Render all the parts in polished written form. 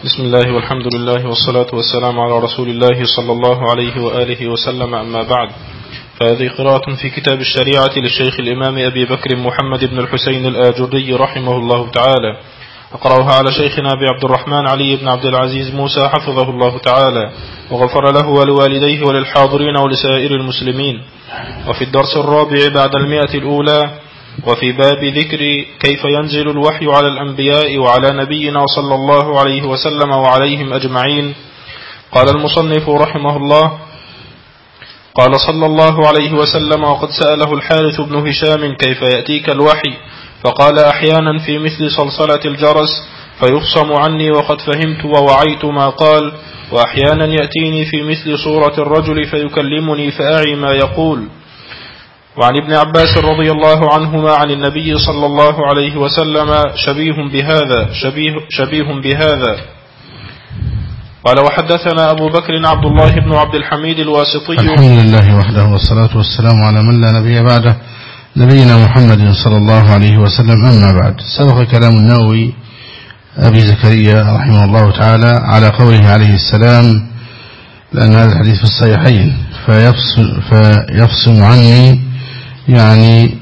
بسم الله والحمد لله والصلاة والسلام على رسول الله صلى الله عليه وآله وسلم. أما بعد، فهذه قراءة في كتاب الشريعة للشيخ الإمام أبي بكر محمد بن الحسين الآجري رحمه الله تعالى. أقرأها على شيخنا أبي عبد الرحمن علي بن عبد العزيز موسى حفظه الله تعالى وغفر له ولوالديه وللحاضرين ولسائر المسلمين. وفي الدرس الرابع بعد 100 وفي باب ذكر كيف ينزل الوحي على الأنبياء وعلى نبينا صلى الله عليه وسلم وعليهم أجمعين. قال المصنف رحمه الله: قال صلى الله عليه وسلم: وقد سأله الحارث بن هشام كيف يأتيك الوحي، فقال: أحيانا في مثل صلصلة الجرس فيفصم عني وقد فهمت ووعيت ما قال، وأحيانا يأتيني في مثل صورة الرجل فيكلمني فأعي ما يقول. وعن ابن عباس رضي الله عنهما عن النبي صلى الله عليه وسلم شبيه بهذا. قال: وحدثنا أبو بكر عبد الله بن عبد الحميد الواسطي. الحمد لله وحده والصلاة والسلام على من لا نبي بعده، نبينا محمد صلى الله عليه وسلم. أما بعد، سبق كلام النووي أبي زكريا رحمه الله تعالى على قوله عليه السلام، لأن هذا الحديث في الصحيحين: فيفصم عني، يعني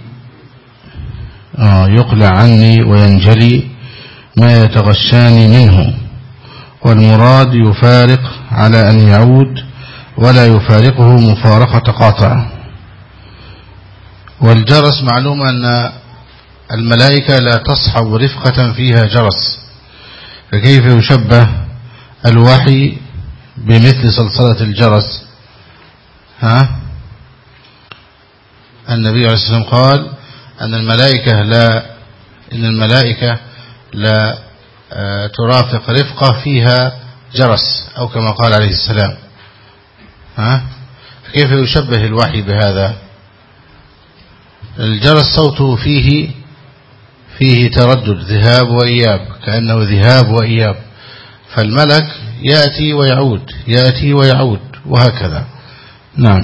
يقلع عني وينجلي ما يتغشاني منه، والمراد يفارق على أن يعود ولا يفارقه مفارقة قاطع. والجرس معلوم أن الملائكة لا تصحب رفقة فيها جرس، فكيف يشبه الوحي بمثل صلصلة الجرس؟ النبي عليه الصلاة والسلام قال أن الملائكة لا ترافق رفقة فيها جرس، أو كما قال عليه السلام. فكيف يشبه الوحي بهذا؟ الجرس صوته فيه تردد، ذهاب وإياب، كأنه ذهاب وإياب، فالملك يأتي ويعود يأتي ويعود وهكذا. نعم.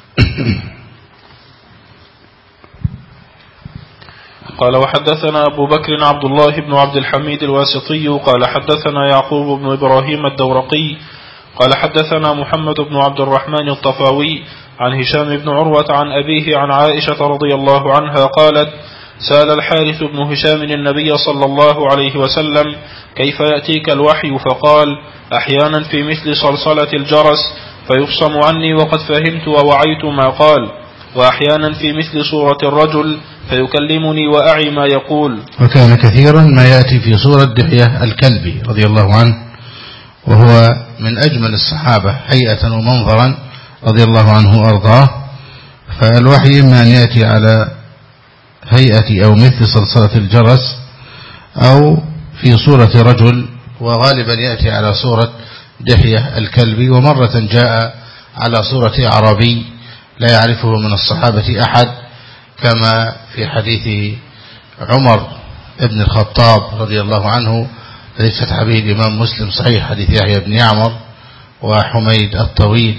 قال: وحدثنا أبو بكر عبد الله بن عبد الحميد الواسطي قال: حدثنا يعقوب بن إبراهيم الدورقي قال: حدثنا محمد بن عبد الرحمن الطفاوي عن هشام بن عروة عن أبيه عن عائشة رضي الله عنها قالت: سأل الحارث بن هشام النبي صلى الله عليه وسلم: كيف يأتيك الوحي؟ فقال: أحيانا في مثل صلصلة الجرس فيفصم عني وقد فهمت ووعيت ما قال، وأحيانا في مثل صورة الرجل فيكلمني وأعي ما يقول. وكان كثيرا ما يأتي في صورة دحية الكلبي رضي الله عنه، وهو من أجمل الصحابة هيئة ومنظرا رضي الله عنه وأرضاه. فالوحي إما أن يأتي على هيئة أو مثل صلصلة الجرس أو في صورة رجل، وغالبا يأتي على صورة دحية الكلبي، ومرة جاء على صورة أعرابي لا يعرفه من الصحابة أحد، كما في حديث عمر ابن الخطاب رضي الله عنه الذي فتح به الإمام مسلم صحيح، حديث يحيى بن يعمر وحميد الطويل.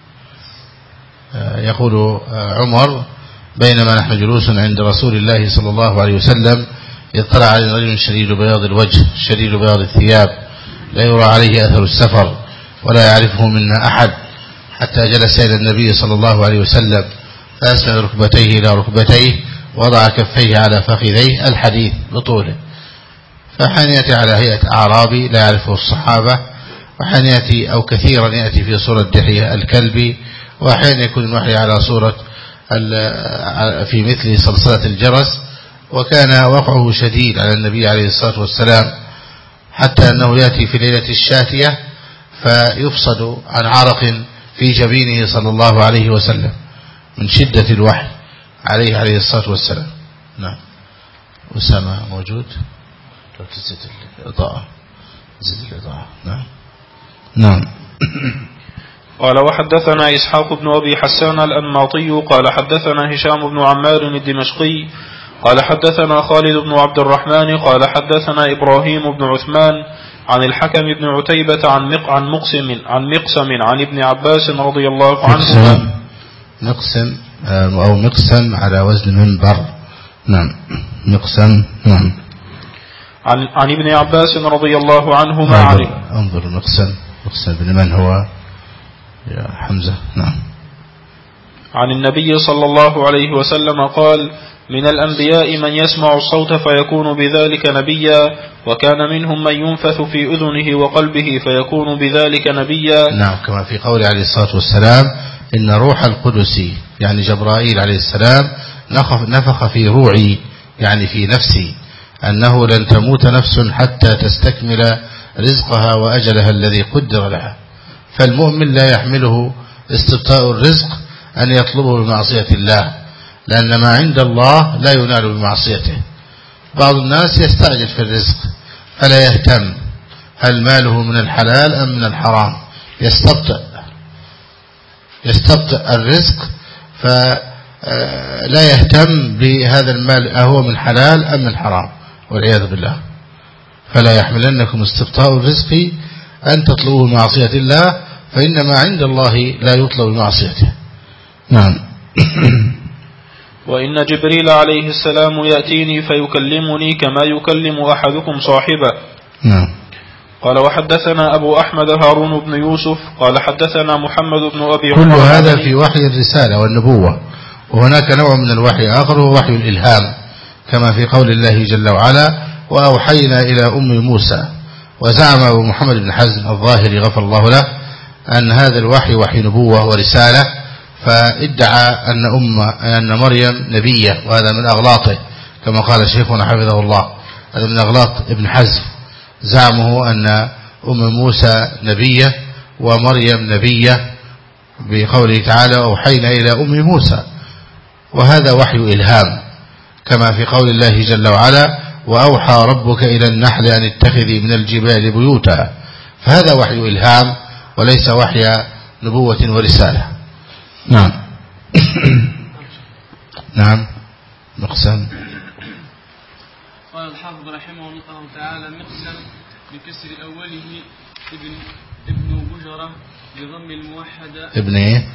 يقول عمر: بينما نحن جلوس عند رسول الله صلى الله عليه وسلم إذ طلع علينا رجل شديد بياض الوجه شديد بياض الثياب لا يرى عليه أثر السفر ولا يعرفه منا أحد، حتى جلس إلى النبي صلى الله عليه وسلم فأسند ركبتيه إلى ركبتيه وضع كفيه على فخذيه، الحديث بطوله. فحين يأتي على هيئة أعرابي لا يعرفه الصحابة، وحين يأتي أو كثيرا يأتي في صورة دحية الكلبي، وحين يكون الوحي على صورة في مثل صلصلة الجرس. وكان وقعه شديد على النبي عليه الصلاة والسلام، حتى أنه يأتي في ليلة الشاتية فيفصد عن عرق في جبينه صلى الله عليه وسلم من شدة الوحي عليه الصلاة والسلام. نعم. أسامة موجود؟ لو تزيد الإضاءة، زيد الإضاءة. نعم. قال: وحدثنا إسحاق بن أبي حسان الأنماطي قال: حدثنا هشام بن عمار الدمشقي قال: حدثنا خالد بن عبد الرحمن قال: حدثنا إبراهيم بن عثمان عن الحكم بن عتيبة عن مقسم عن ابن عباس رضي الله عنهما. مقسم أو مقسم على وزن منبر. نعم. مقسم. نعم. عن ابن عباس رضي الله عنهما انظر مقسم بن من هو يا حمزة. نعم. عن النبي صلى الله عليه وسلم قال: من الأنبياء من يسمع الصوت فيكون بذلك نبيا، وكان منهم من ينفث في أذنه وقلبه فيكون بذلك نبيا. نعم، كما في قول عليه الصلاة والسلام: إن روح القدس، يعني جبرائيل عليه السلام، نفخ في روعي، يعني في نفسي، أنه لن تموت نفس حتى تستكمل رزقها وأجلها الذي قدر لها. فالمؤمن لا يحمله استبطاء الرزق أن يطلبه بمعصية الله، لأن ما عند الله لا ينال بمعصيته. بعض الناس يستعجل في الرزق فلا يهتم هل ماله من الحلال أم من الحرام، يستبطئ الرزق فلا يهتم بهذا المال أهو من حلال أم من حرام، والعياذ بالله. فلا يحملنكم استبطاء الرزق أن تطلبوا بمعصية الله، فإن ما عند الله لا يطلب بمعصيته. نعم. وإن جبريل عليه السلام يأتيني فيكلمني كما يكلم أحدكم صاحبه. نعم. قال: وحدثنا أبو أحمد هارون بن يوسف قال حدثنا محمد بن أبي كل هذا في وحي الرسالة والنبوة، وهناك نوع من الوحي آخر هو وحي الإلهام، كما في قول الله جل وعلا: وأوحينا إلى أم موسى. وزعم أبو محمد بن حزم الظاهري غفر الله له أن هذا الوحي وحي نبوة ورسالة، فادعى أن مريم نبية، وهذا من أغلاطه كما قال شيخنا حفظه الله. هذا من أغلاط ابن حزم، زعمه أن أم موسى نبية ومريم نبية، بقوله تعالى: أوحينا إلى أم موسى، وهذا وحي إلهام، كما في قول الله جل وعلا: وأوحى ربك إلى النحل أن اتخذي من الجبال بيوتا. فهذا وحي إلهام وليس وحي نبوة ورسالة. نعم. نعم. مقسم. قال الحافظ رحمه الله تعالى: مقسم بكسر أوله ابن بجرة بضم الموحدة. ابن ايه؟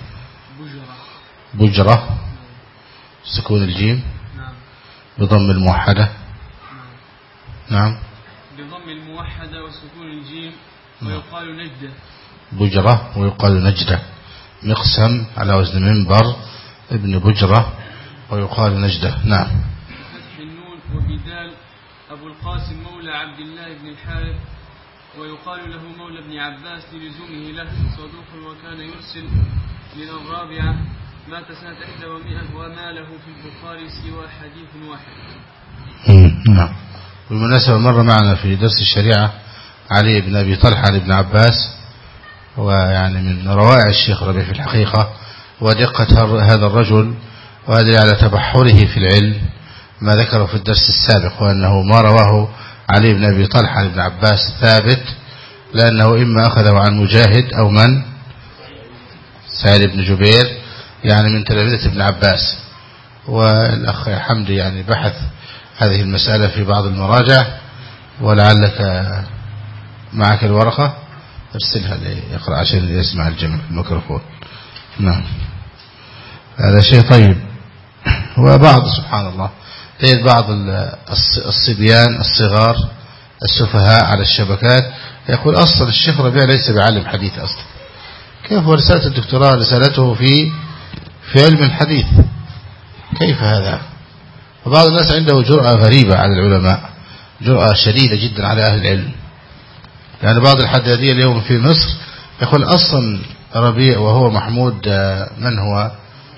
بجرة سكون الجيم. نعم. بضم الموحدة. نعم. بضم الموحدة وسكون الجيم، ويقال نجدة. بجرة ويقال نجدة. مقسم على وزن منبر ابن بجرة ويقال نجدة. نعم. فتح النون وبدال أبو القاسم مولى عبد الله بن الحارث، ويقال له مولى ابن عباس للزومه له، صدوق وكان يرسل من الرابعة، مات سنة 100 وما له في البخاري سوى حديث واحد. نعم. بالمناسبة مر معنا في درس الشريعة علي بن أبي طلحة لابن عباس، ويعني من روائع الشيخ ربيع في الحقيقة ودقة هذا الرجل، وهذا على تبحره في العلم ما ذكره في الدرس السابق، وأنه ما رواه علي بن أبي طلحة لابن عباس ثابت، لأنه إما أخذه عن مجاهد أو من سعيد بن جبير، يعني من تلامذة ابن عباس. والأخ حمدي يعني بحث هذه المسألة في بعض المراجع، ولعلك معك الورقة ارسلها ليقرأ عشان يسمع الجمع في الميكروفون. نعم. هذا شيء طيب. وبعض سبحان الله تجد بعض الصبيان الصغار السفهاء على الشبكات يقول: أصلا الشيخ ربيع ليس بعلم حديث أصلا. كيف؟ ورسالة الدكتوراه رسالته في علم الحديث، كيف هذا؟ وبعض الناس عنده جرأة غريبة على العلماء، جرأة شديدة جدا على أهل العلم. يعني بعض الحدادية اليوم في مصر يقول: أصلا ربيع وهو محمود من هو؟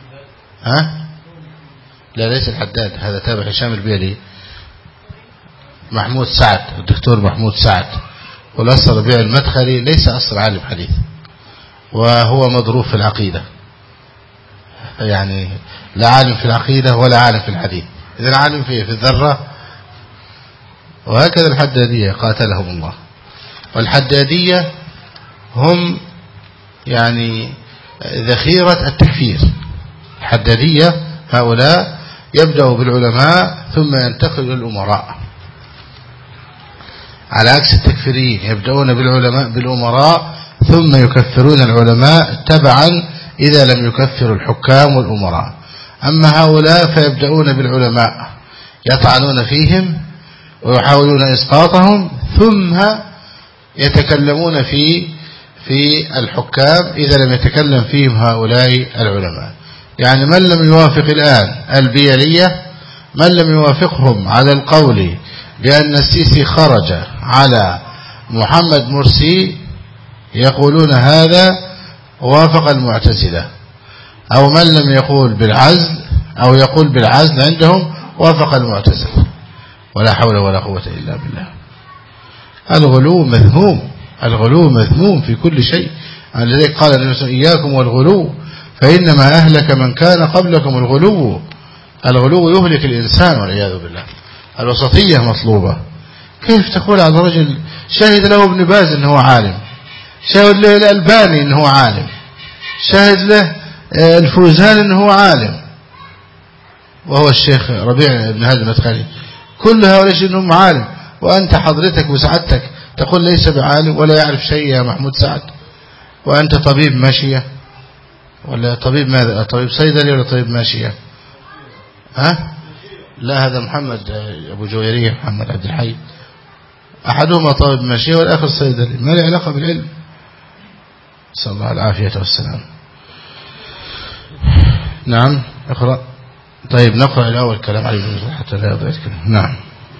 لا ليس الحداد، هذا تابع هشام البيلي، محمود سعد، الدكتور محمود سعد. والأصل ربيع المدخلي ليس أصل عالم حديث، وهو مضروب في العقيدة، يعني لا عالم في العقيدة ولا عالم في الحديث، إذن عالم في الذرة. وهكذا الحدادية قاتلهم الله. والحدادية هم يعني ذخيرة التكفير. الحدادية هؤلاء يبدأوا بالعلماء ثم ينتقل إلى الأمراء، على عكس التكفيريين يبدأون بالأمراء ثم يكفرون العلماء تبعا إذا لم يكفروا الحكام والأمراء. أما هؤلاء فيبدأون بالعلماء يطعنون فيهم ويحاولون إسقاطهم، ثم يتكلمون في الحكام إذا لم يتكلم فيهم هؤلاء العلماء. يعني من لم يوافق الآن البيلية، من لم يوافقهم على القول بأن السيسي خرج على محمد مرسي يقولون هذا وافق المعتزلة، أو من لم يقول بالعزل أو يقول بالعزل عندهم وافق المعتزلة. ولا حول ولا قوة إلا بالله. الغلو مذموم، الغلو مذموم في كل شيء. لذلك قال النبي صلى الله عليه وسلم إياكم والغلو فإنما أهلك من كان قبلكم الغلو. الغلو يهلك الإنسان والعياذ بالله. الوسطية مطلوبة. كيف تقول على رجل شاهد له ابن باز أنه عالم، شاهد له الألباني أنه عالم، شاهد له الفوزان أنه عالم، وهو الشيخ ربيع بن هادي المدخلي، كل هؤلاء أنهم عالم، وأنت حضرتك وسعادتك تقول ليس بعالم ولا يعرف شيء يا محمود سعد، وأنت طبيب ماشية ولا طبيب ماذا؟ طبيب صيدلي ولا طبيب ماشية؟ ها؟ لا، هذا محمد أبو جويرية، محمد عبد الحي، أحدهما طبيب ماشية والآخر صيدلي، ما له علاقة بالعلم. صلى الله العافية والسلام. نعم اقرأ. طيب نقرأ الأول كلام علي بن مسعود حتى لا يضيع الكلام. نعم.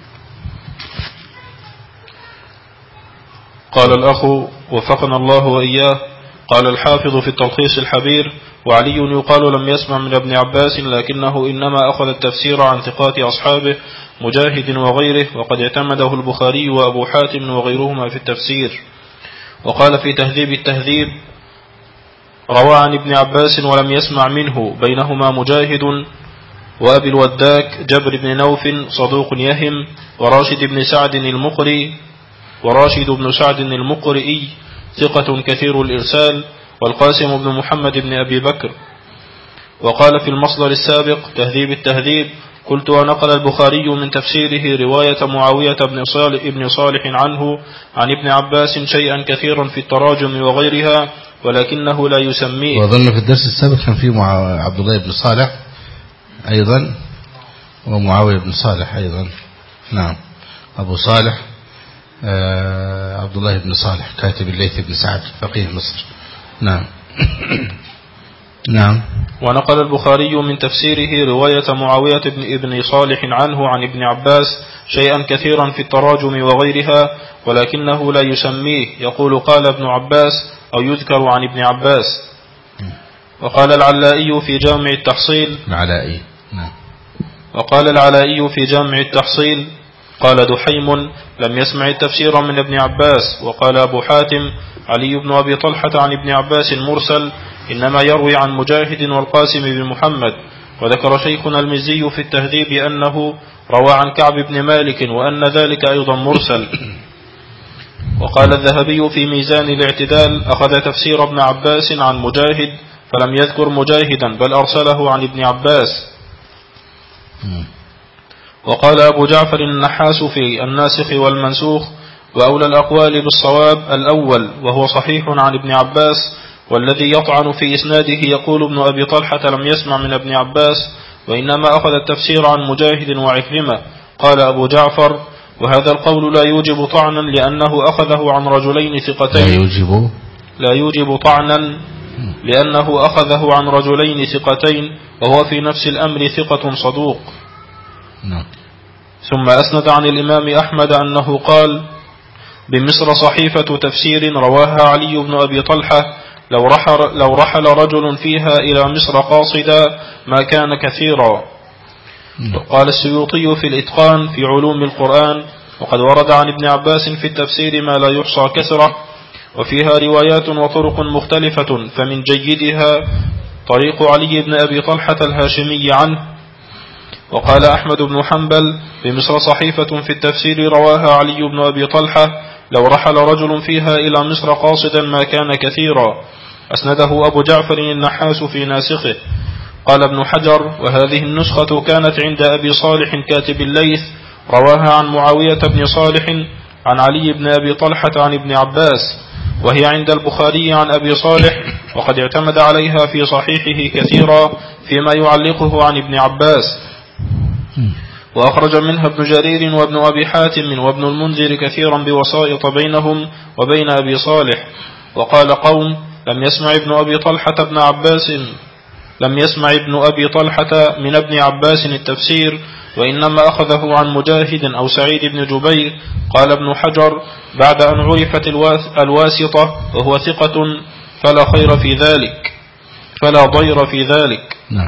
قال الأخ وفقنا الله وإياه. قال الحافظ في التلخيص الحبير: وعلي يقال لم يسمع من ابن عباس، لكنه إنما أخذ التفسير عن ثقات أصحابه مجاهد وغيره، وقد اعتمده البخاري وأبو حاتم وغيرهما في التفسير. وقال في تهذيب التهذيب: روى عن ابن عباس ولم يسمع منه، بينهما مجاهد وأبي الوداك جبر بن نوف صدوق يهم، وراشد بن سعد المقرئي ثقة كثير الإرسال، والقاسم بن محمد بن أبي بكر. وقال في المصدر السابق تهذيب التهذيب: قلت ونقل البخاري من تفسيره رواية معاوية بن صالح عنه عن ابن عباس شيئا كثيرا في التراجم وغيرها، ولكنه لا يسميه. وظن في الدرس السابق كان فيه عبد الله بن صالح أيضا ومعاوية بن صالح أيضا. نعم، أبو صالح عبد الله بن صالح كاتب الليث بن سعد فقيه مصر. نعم. نعم. ونقل البخاري من تفسيره رواية معاوية بن صالح عنه عن ابن عباس شيئا كثيرا في التراجم وغيرها، ولكنه لا يسميه، يقول قال ابن عباس أو يذكر عن ابن عباس. وقال العلائي في جامع التحصيل وقال العلائي في جامع التحصيل: قال دحيم: لم يسمع التفسير من ابن عباس. وقال أبو حاتم: علي بن أبي طلحة عن ابن عباس مرسل، إنما يروي عن مجاهد والقاسم بن محمد. وذكر شيخنا المزي في التهذيب أنه روى عن كعب بن مالك وأن ذلك أيضا مرسل. وقال الذهبي في ميزان الاعتدال: أخذ تفسير ابن عباس عن مجاهد فلم يذكر مجاهدا بل أرسله عن ابن عباس. وقال أبو جعفر النحاس في الناسخ والمنسوخ: وأولى الأقوال بالصواب الأول، وهو صحيح عن ابن عباس، والذي يطعن في إسناده يقول ابن أبي طلحة لم يسمع من ابن عباس، وإنما أخذ التفسير عن مجاهد وعكرمة. قال أبو جعفر: وهذا القول لا يوجب طعنا، لأنه أخذه عن رجلين ثقتين. لا يوجب طعنا لأنه أخذه عن رجلين ثقتين، وهو في نفس الأمر ثقة صدوق. ثم أسند عن الإمام أحمد أنه قال: بمصر صحيفة تفسير رواها علي بن أبي طلحة، لو رحل رجل فيها إلى مصر قاصدا ما كان كثيرا. قال السيوطي في الإتقان في علوم القرآن: وقد ورد عن ابن عباس في التفسير ما لا يحصى كثرة، وفيها روايات وطرق مختلفة، فمن جيدها طريق علي بن أبي طلحة الهاشمي عنه. وقال أحمد بن حنبل: بمصر صحيفة في التفسير رواها علي بن أبي طلحة، لو رحل رجل فيها إلى مصر قاصدا ما كان كثيرا. أسنده أبو جعفر النحاس في ناسخه. قال ابن حجر: وهذه النسخة كانت عند أبي صالح كاتب الليث، رواها عن معاوية بن صالح عن علي بن أبي طلحة عن ابن عباس، وهي عند البخاري عن أبي صالح، وقد اعتمد عليها في صحيحه كثيرا فيما يعلقه عن ابن عباس. وأخرج منها ابن جرير وابن أبي حاتم وابن المنذر كثيرا بوسائط بينهم وبين أبي صالح. وقال قوم لم يسمع ابن أبي طلحة من ابن عباس التفسير، وإنما أخذه عن مجاهد أو سعيد بن جبير. قال ابن حجر بعد أن عرفت الواسطة وهو ثقة فلا ضير في ذلك. نعم.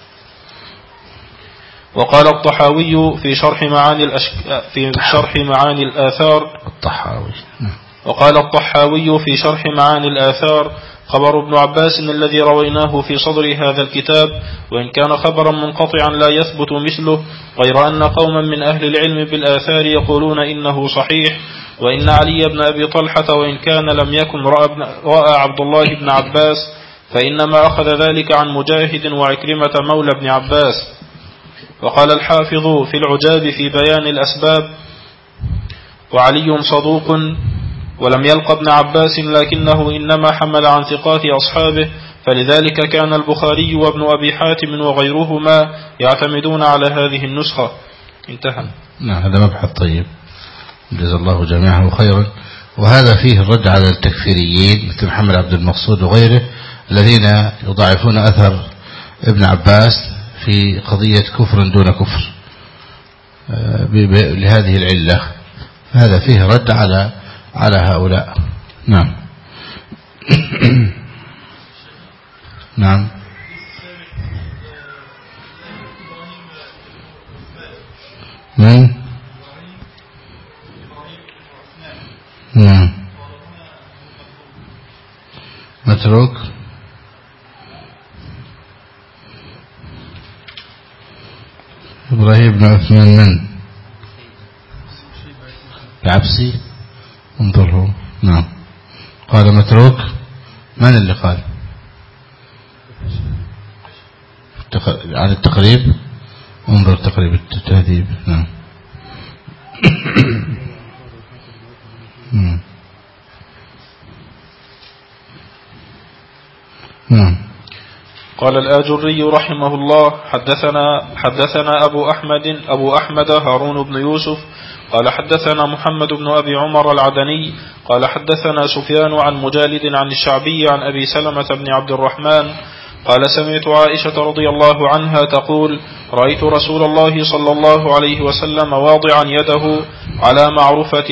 وقال الطحاوي في شرح معاني الآثار وقال الطحاوي في شرح معاني الآثار خبر ابن عباس الذي رويناه في صدر هذا الكتاب، وإن كان خبرا منقطعا لا يثبت مثله، غير أن قوما من أهل العلم بالآثار يقولون إنه صحيح. وإن علي بن أبي طلحة وإن كان لم يكن رأى عبد الله بن عباس فإنما أخذ ذلك عن مجاهد وعكرمة مولى ابن عباس. وقال الحافظ في العجاب في بيان الأسباب وعلي صدوق ولم يلق ابن عباس، لكنه إنما حمل عن ثقات أصحابه، فلذلك كان البخاري وابن أبي حاتم وغيرهما يعتمدون على هذه النسخة. انتهى. نعم، هذا مبحث طيب، جزا الله جميعه خيرا. وهذا فيه الرد على التكفيريين مثل محمد عبد المقصود وغيره الذين يضاعفون أثر ابن عباس في قضية كفر دون كفر لهذه العلة. هذا فيه رد على هؤلاء. نعم. نعم. من؟ نعم. متروك. إبراهيم بن عثمان من؟ العبسي. انظره. نعم. قال متروك. من اللي قال عن التقريب؟ انظر تقريب التهذيب. نعم. نعم. قال الآجري رحمه الله حدثنا أبو أحمد هارون بن يوسف قال حدثنا محمد بن أبي عمر العدني قال حدثنا سفيان عن مجالد عن الشعبي عن أبي سلمة بن عبد الرحمن قال سمعت عائشة رضي الله عنها تقول رأيت رسول الله صلى الله عليه وسلم واضعا يده على معرفة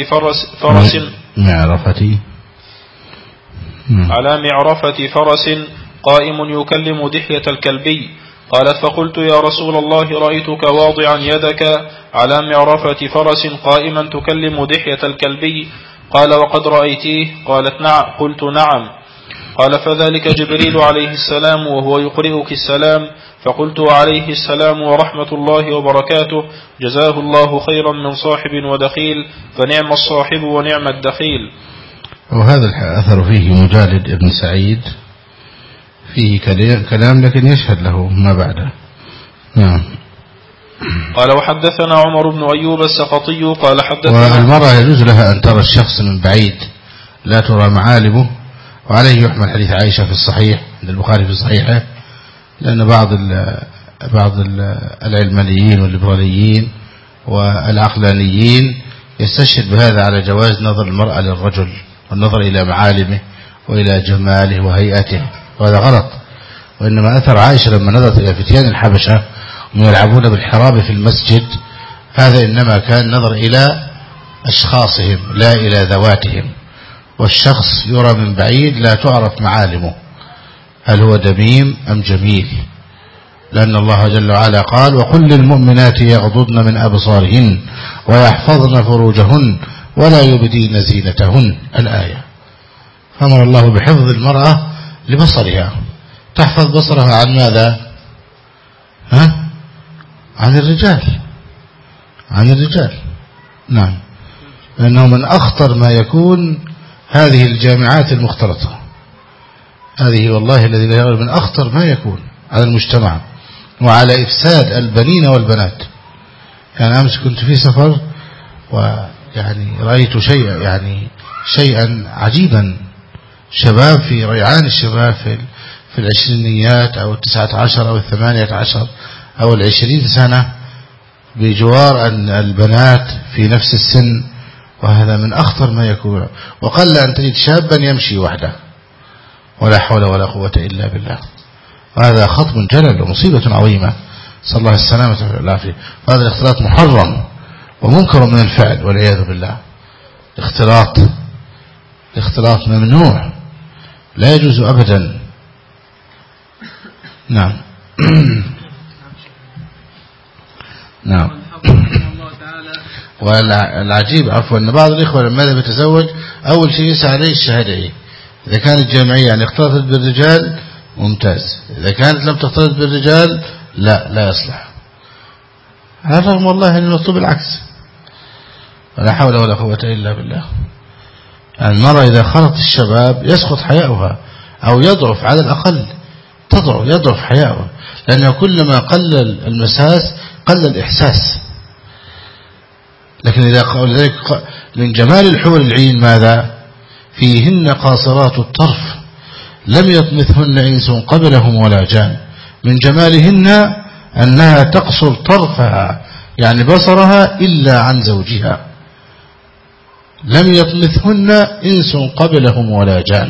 فرس قائم يكلم دحية الكلبي. قالت فقلت يا رسول الله رأيتك واضعا يدك على معرفة فرس قائما تكلم دحية الكلبي. قال وقد رأيتيه؟ قالت نعم. قلت نعم. قال فذلك جبريل عليه السلام وهو يقرئك السلام. فقلت عليه السلام ورحمة الله وبركاته، جزاه الله خيرا من صاحب ودخيل، فنعم الصاحب ونعم الدخيل. وهذا الأثر فيه مجالد ابن سعيد فيه كلام لكن يشهد له ما بعده. نعم. قال وحدثنا عمر بن أيوب السقطي قال حدثنا. والمرأة يجوز لها أن ترى الشخص من بعيد لا ترى معالمه، وعليه يحمل حديث عائشة في الصحيح عند البخاري في صحيحه، لأن بعض العلمانيين والليبراليين والعقلانيين يستشهد بهذا على جواز نظر المرأة للرجل والنظر إلى معالمه وإلى جماله وهيئته، وهذا غلط. وإنما أثر عائشة لما نظرت إلى فتيان الحبشة وهم يلعبون بالحراب في المسجد، هذا إنما كان نظر إلى أشخاصهم لا إلى ذواتهم، والشخص يرى من بعيد لا تعرف معالمه هل هو دميم أم جميل، لأن الله جل وعلا قال وقل للمؤمنات يغضضن من أبصارهن ويحفظن فروجهن ولا يبدين زينتهن الآية. فأمر الله بحفظ المرأة لبصرها، تحفظ بصرها عن ماذا؟ عن الرجال. نعم. لأنه من أخطر ما يكون هذه الجامعات المختلطة، هذه والله الذي لا يغلب من أخطر ما يكون على المجتمع وعلى إفساد البنين والبنات. يعني أمس كنت في سفر ويعني رأيت شيئا عجيبا، شباب في ريعان الشباب في العشرينيات أو 19 أو 18 أو 20 سنة، بجوار البنات في نفس السن، وهذا من أخطر ما يكون. وقل أن تجد شابا يمشي وحده، ولا حول ولا قوة إلا بالله. وهذا خطب جلل ومصيبة عظيمة، صلى الله السلامة والعافية. وهذا الاختلاط محرم ومنكر من الفعل والعياذ بالله. الاختلاط ممنوع، لا يجوز أبدا. نعم. نعم. والعجيب عفوا أن بعض الإخوة لما ذهب يتزوج أول شيء يسعى عليه الشهادة. إذا كانت جامعية يعني اختلطت بالرجال ممتاز، إذا كانت لم تختلط بالرجال لا يصلح. على الرغم والله أن المطلوب العكس، ولا حول ولا قوة إلا بالله. المرأة إذا خلط الشباب يسقط حياؤها أو يضعف، على الأقل يضعف حياؤها، لأنه كلما قل المساس قل الإحساس. لكن إذا قال ذلك من جمال الحور العين ماذا؟ فيهن قاصرات الطرف لم يطمثهن إنس قبلهم ولا جان. من جمالهن أنها تقصر طرفها، يعني بصرها، إلا عن زوجها. لم يطمثهن إنس قبلهم ولا جان.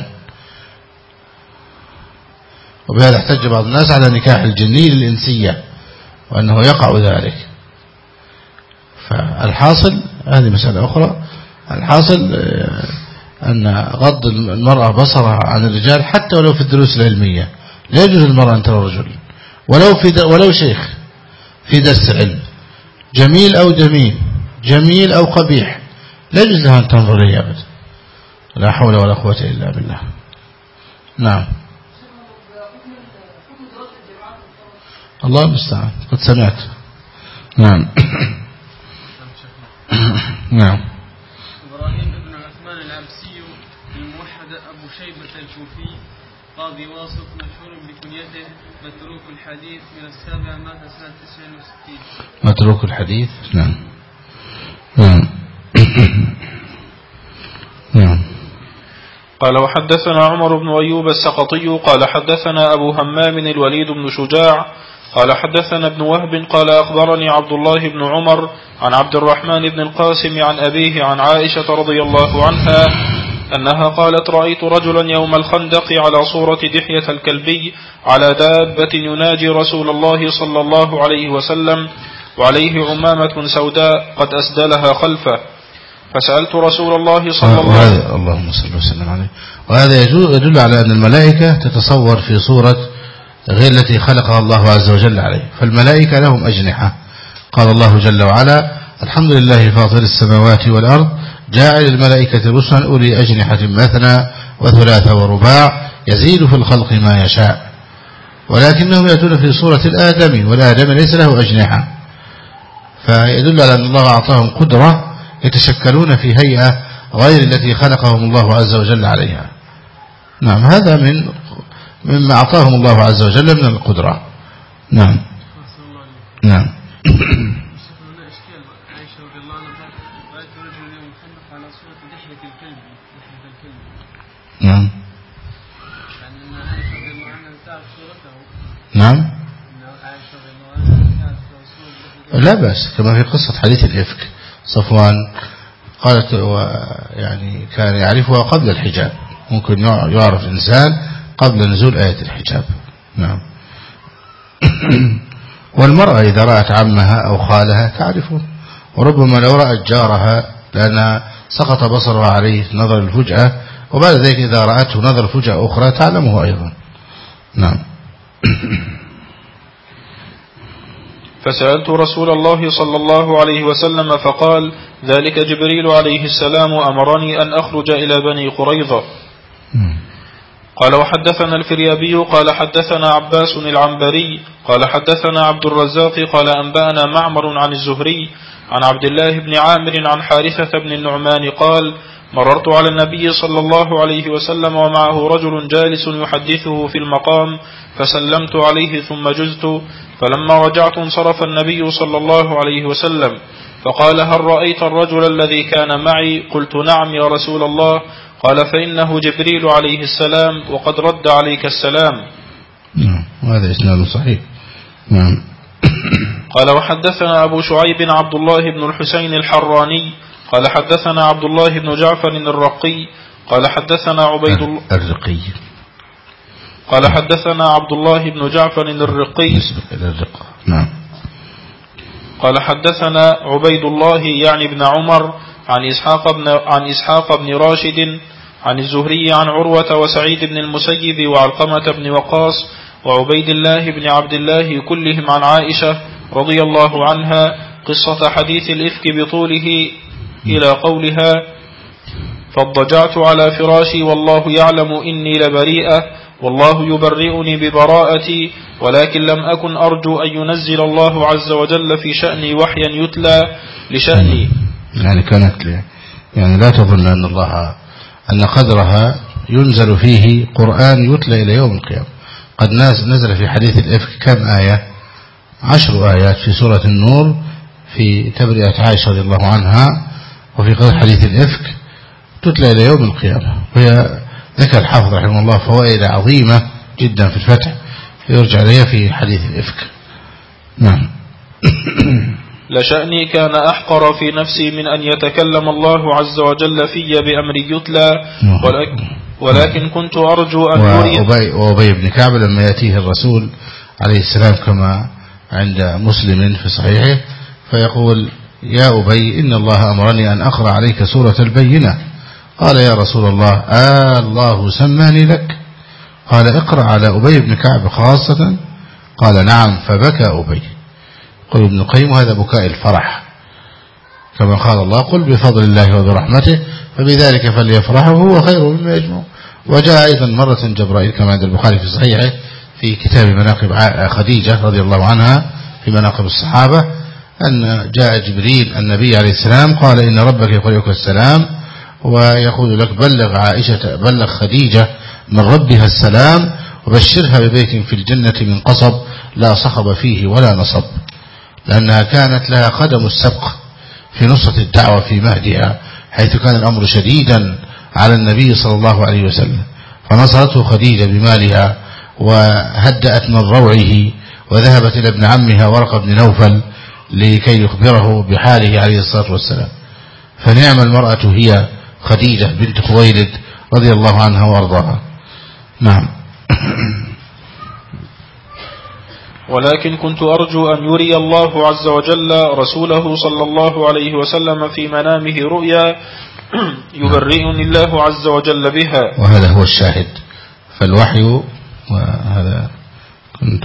وبهذا احتج بعض الناس على نكاح الجني للإنسية، وأنه يقع ذلك. فالحاصل هذه مسألة أخرى. الحاصل أن غض المرأة بصرها عن الرجال حتى ولو في الدروس العلمية. لا يجوز المرأة أن ترى الرجل ولو شيخ في درس علم، جميل أو جميل، جميل أو قبيح، لا يجوز لها أن تنظر إليه أبدا. لا حول ولا قوة إلا بالله. نعم. الله المستعان، قد سمعت. نعم. نعم. إبراهيم بن عثمان العبسي الموحد أبو شيبة الكوفي قاضي واسط، مشهور بكنيته متروك الحديث، من السابع، مات سنة 69. متروك الحديث. نعم. نعم. نعم. قال وحدثنا عمر بن أيوب السقطي قال حدثنا أبو همام الوليد بن شجاع قال حدثنا ابن وهب قال أخبرني عبد الله بن عمر عن عبد الرحمن بن القاسم عن أبيه عن عائشة رضي الله عنها أنها قالت رأيت رجلا يوم الخندق على صورة دحية الكلبي على دابة يناجي رسول الله صلى الله عليه وسلم، وعليه عمامة سوداء قد أسدلها خلفه، فسألت رسول الله صلى الله عليه وسلم. اللهم صل وسلم عليه. وهذا يدل على أن الملائكة تتصور في صورة غير التي خلقها الله عز وجل عليه. فالملائكة لهم أجنحة. قال الله جل وعلا الحمد لله فاطر السماوات والأرض جاعل الملائكة رسلا أولي أجنحة مثنى وثلاث ورباع يزيد في الخلق ما يشاء. ولكنهم يأتون في صورة الآدمي، والآدمي ليس له أجنحة، فيدل على أن الله أعطاهم قدرة يتشكلون في هيئة غير التي خلقهم الله عز وجل عليها. نعم. هذا مما أعطاهم الله عز وجل من القدرة. نعم. نعم. نعم. نعم. لا بأس، كما في قصة حديث الإفك. صفوان قالت يعني كان يعرفها قبل الحجاب، ممكن يعرف إنسان قبل نزول آية الحجاب. نعم. والمرأة إذا رأت عمها أو خالها تعرفه، وربما لو رأت جارها لأن سقط بصرها عليه نظر الفجأة، وبعد ذلك إذا رأته نظر فجأة أخرى تعلمه أيضا. نعم. فسألت رسول الله صلى الله عليه وسلم فقال ذلك جبريل عليه السلام أمرني أن أخرج إلى بني قريظة. قال وحدثنا الفريابي قال حدثنا عباس العنبري قال حدثنا عبد الرزاق قال أنبأنا معمر عن الزهري عن عبد الله بن عامر عن حارثة بن النعمان قال مررت على النبي صلى الله عليه وسلم ومعه رجل جالس يحدثه في المقام، فسلمت عليه ثم جزت، فلما رجعت انصرف النبي صلى الله عليه وسلم فقال هل رأيت الرجل الذي كان معي؟ قلت نعم يا رسول الله. قال فإنه جبريل عليه السلام وقد رد عليك السلام. نعم. وهذا إسناد صحيح. نعم. قال وحدثنا أبو شعيب عبد الله بن الحسين الحراني قال حدثنا عبد الله بن جعفر الرقي قال حدثنا عبيد الله الرقي قال حدثنا عبد الله بن جعفر الرقي نعم. قال حدثنا عبيد الله يعني بن عمر عن إسحاق بن راشد عن الزهري عن عروة وسعيد بن المسيب وعلقمة بن وقاص وعبيد الله بن عبد الله كلهم عن عائشة رضي الله عنها قصة حديث الإفك بطوله إلى قولها فاضطجعت على فراشي والله يعلم إني لبريئة والله يبرئني ببراءتي ولكن لم أكن أرجو أن ينزل الله عز وجل في شأني وحيا يتلى لشأني. يعني كانت يعني لا تظن أن قدرها ينزل فيه قرآن يتلى إلى يوم القيامة. قد نزل في حديث الإفك كم آية؟ 10 آيات في سورة النور في تبرئة عائشة رضي الله عنها، وفي قصة حديث الإفك تتلى إلى يوم القيامة. وهي ذكر الحافظ رحمه الله فوائد عظيمة جدا في الفتح يرجع إليها في حديث الإفك. نعم. لشأني كان أحقر في نفسي من أن يتكلم الله عز وجل في بأمر يتلى ولكن كنت أرجو أن يريد. وأبي بن كعب لما يأتيه الرسول عليه السلام كما عند مسلم في صحيحه فيقول يا أبي إن الله أمرني أن أقرأ عليك سورة البينة. قال يا رسول الله الله سماني لك؟ قال اقرأ على أبي بن كعب خاصة. قال نعم فبكى أبي. قل ابن القيم هذا بكاء الفرح كما قال الله قل بفضل الله وبرحمته فبذلك فليفرحوا هو خير مما يجمعون. وجاء أيضا مرة جبرائيل كما عند البخاري في صحيحه في كتاب مناقب خديجة رضي الله عنها في مناقب الصحابة أن جاء جبريل النبي عليه السلام قال إن ربك يقرئك السلام ويقول لك بلغ خديجة من ربها السلام وبشرها ببيت في الجنة من قصب لا صخب فيه ولا نصب، لأنها كانت لها قدم السبق في نصرة الدعوة في مهدها حيث كان الأمر شديدا على النبي صلى الله عليه وسلم، فنصرته خديجة بمالها وهدأت من روعه وذهبت إلى ابن عمها ورقة بن نوفل لكي يخبره بحاله عليه الصلاة والسلام. فنعم المرأة هي خديجة بنت خويلد رضي الله عنها وارضاها. نعم. ولكن كنت أرجو أن يري الله عز وجل رسوله صلى الله عليه وسلم في منامه رؤيا يبرئني الله عز وجل بها. وهذا هو الشاهد. فالوحي وهذا كنت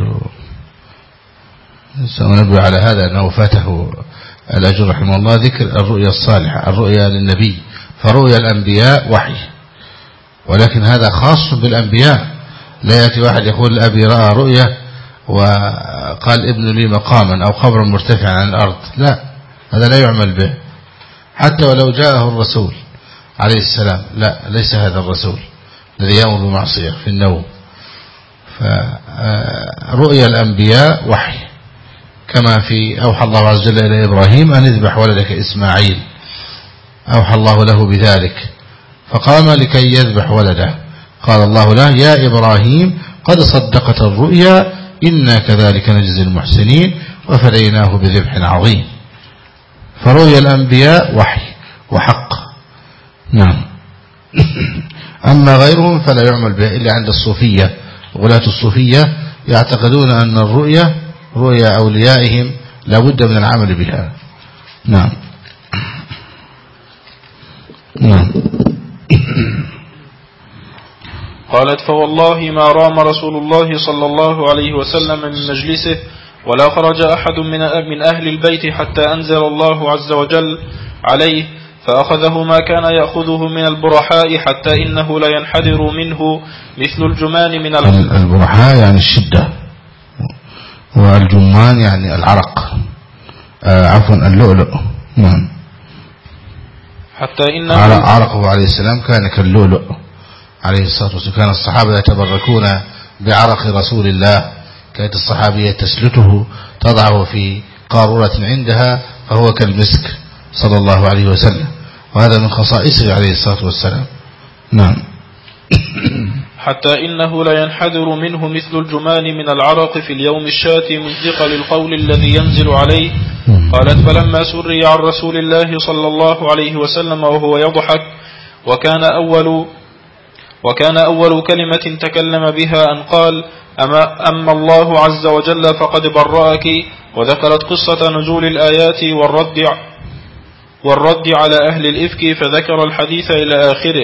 سأنبه على هذا أنه فاته الأجر رحمه الله ذكر الرؤيا الصالحة الرؤيا للنبي، فرؤيا الأنبياء وحي، ولكن هذا خاص بالأنبياء. لا يأتي واحد يقول أبي رأى رؤيا وقال ابن لي مقاما أو قبرا مرتفعا عن الأرض، لا، هذا لا يعمل به حتى ولو جاءه الرسول عليه السلام، لا، ليس هذا الرسول الذي يأمر بمعصية في النوم. فرؤيا الأنبياء وحي، كما في أوحى الله عز وجل إلى إبراهيم أن اذبح ولدك إسماعيل، أوحى الله له بذلك فقام لكي يذبح ولده، قال الله له يا إبراهيم قد صدقت الرؤيا إنا كذلك نجزي المحسنين وفديناه بذبح عظيم. فرؤيا الأنبياء وحي وحق. نعم. أما غيرهم فلا يعمل به إلا عند الصوفية. غلاة الصوفية يعتقدون أن الرؤيا رؤيا أوليائهم لا بد من العمل بها. نعم. نعم. قالت فوالله ما رام رسول الله صلى الله عليه وسلم من مجلسه ولا خرج أحد من أهل البيت حتى أنزل الله عز وجل عليه فأخذه ما كان يأخذه من البرحاء حتى إنه لا ينحدر منه مثل الجمان من البرحاء يعني الشدة، والجمان يعني العرق، عفوا اللؤلؤ. نعم. حتى إنه عرقه عليه السلام كان كاللؤلؤ عليه الصلاة والسلام. كان الصحابة يتبركون بعرق رسول الله، كانت الصحابية تسلته تضعه في قارورة عندها فهو كالمسك صلى الله عليه وسلم، وهذا من خصائصه عليه الصلاة والسلام. نعم. حتى إنه لا ينحدر منه مثل الجمان من العرق في اليوم الشاتي من ثقل القول الذي ينزل عليه. قالت فلما سري عن رسول الله صلى الله عليه وسلم وهو يضحك وكان أول كلمة تكلم بها أن قال أما الله عز وجل فقد برأك، وذكرت قصة نزول الآيات والرد على أهل الإفك فذكر الحديث إلى آخره.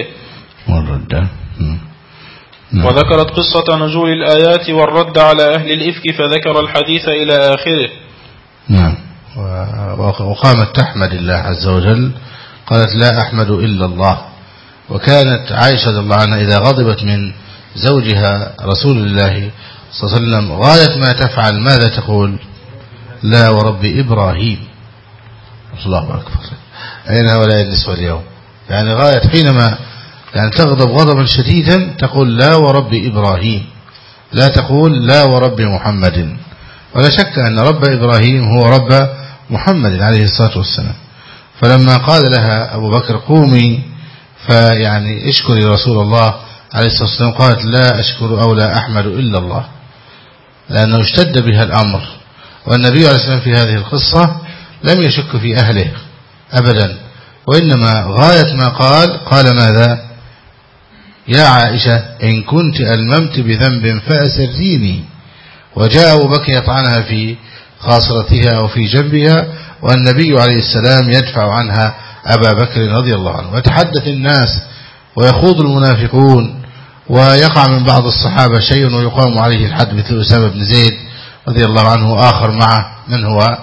وذكرت قصة نزول الآيات والرد على أهل الإفك فذكر الحديث إلى آخره. نعم. وقامت تحمد الله عز وجل، قالت لا أحمد إلا الله. وكانت عائشة رضي الله عنها إذا غضبت من زوجها رسول الله صلى الله عليه وسلم غاية ما تفعل ماذا تقول؟ لا ورب إبراهيم. الله أكبر. أين هؤلاء النسوة اليوم؟ يعني غاية حينما يعني تغضب غضبا شديدا تقول لا ورب إبراهيم، لا تقول لا ورب محمد. ولا شك أن رب إبراهيم هو رب محمد عليه الصلاة والسلام. فلما قال لها أبو بكر قومي فيعني اشكري رسول الله عليه الصلاة والسلام، قالت لا أشكر أو لا أحمد إلا الله، لأنه اشتد بها الأمر. والنبي عليه الصلاة والسلام في هذه القصة لم يشك في أهله أبدا، وإنما غاية ما قال ماذا؟ يا عائشة إن كنت ألممت بذنب فأسريني. وجاء أبو بكر يطعنها في خاصرتها أو في جنبها، والنبي عليه السلام يدفع عنها أبا بكر رضي الله عنه. وتحدث الناس ويخوض المنافقون، ويقع من بعض الصحابة شيء ويقام عليه الحد مثل أسامة بن زيد رضي الله عنه، وآخر معه من هو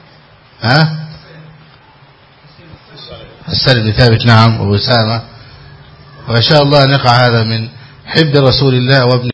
السلم بن ثابت. نعم وأسامة. وإن شاء الله نقع هذا من حب رسول الله وابن